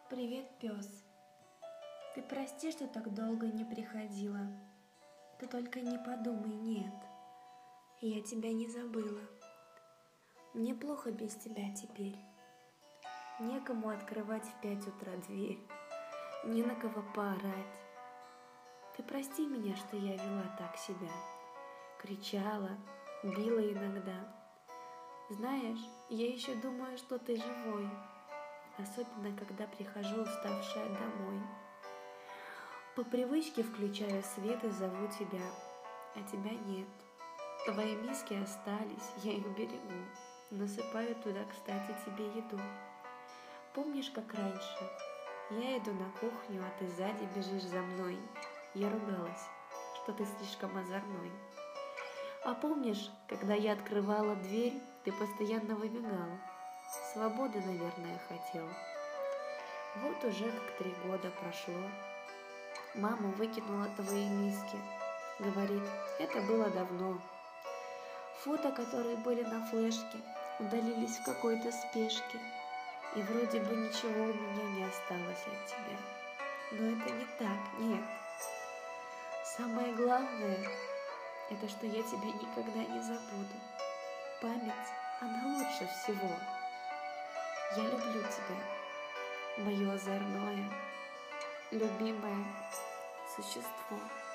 Привет, пес. Ты прости, что так долго не приходила. Ты только не подумай, нет. Я тебя не забыла. Мне плохо без тебя теперь. Некому открывать в 5 утра дверь. Не на кого поорать. Ты прости меня, что я вела так себя. Кричала, била иногда. Знаешь, я еще думаю, что ты живой. Особенно, когда прихожу уставшая домой. По привычке включаю свет и зову тебя, а тебя нет. Твои миски остались, я их берегу. Насыпаю туда, кстати, тебе еду. Помнишь, как раньше? Я иду на кухню, а ты сзади бежишь за мной. Я ругалась, что ты слишком озорной. А помнишь, когда я открывала дверь, ты постоянно выбегал? Свободы, наверное, хотел. Вот уже как 3 года прошло. Мама выкинула твои миски. Говорит, это было давно. Фото, которые были на флешке, удалились в какой-то спешке. И вроде бы ничего у меня не осталось от тебя. Но это не так, нет. Самое главное, это что я тебя никогда не забуду. Память, она лучше всего. Я люблю тебя, мое озорное, любимое существо.